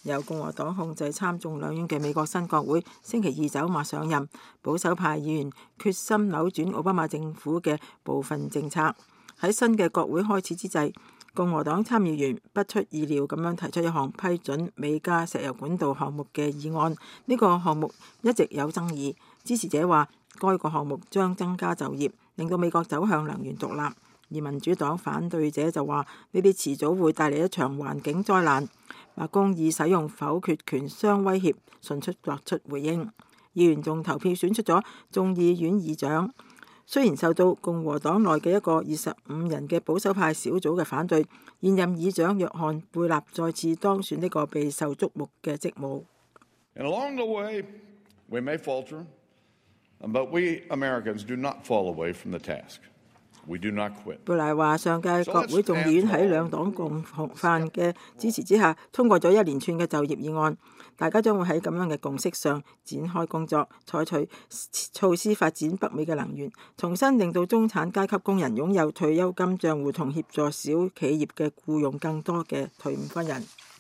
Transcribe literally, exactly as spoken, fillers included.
由共和黨控制參眾兩院嘅美國新國會星期二走馬上任，保守派議員決心扭轉奧巴馬政府嘅部分政策。喺新嘅國會開始之際，共和黨參議員不出意料咁樣提出一項批准美加石油管道項目嘅議案。呢個項目一直有爭議，支持者話該個項目將增加就業，令到美國走向能源獨立。而民主黨反對者就話呢啲遲早會帶嚟一場環境災難。白宮以使用否決權相威脅，迅速作出回應。議員仲投票選出咗眾議院議長，雖然受到共和黨內嘅一個二十五人嘅保守派小組嘅反對，現任議長約翰貝納再次當選呢個備受矚目嘅職務。 And along the way, we may falter, but we Americans do not fall away from the task. We do not quit. 貝納話：上屆國會眾議院喺兩黨共犯嘅支持之下，通過咗一連串嘅就業議案。大家將會喺咁樣嘅共識上展開工作，採取措施發展北美嘅能源，重新令到中產階級工人擁有退休金帳戶，同協助小企業嘅僱用更多嘅退伍軍人。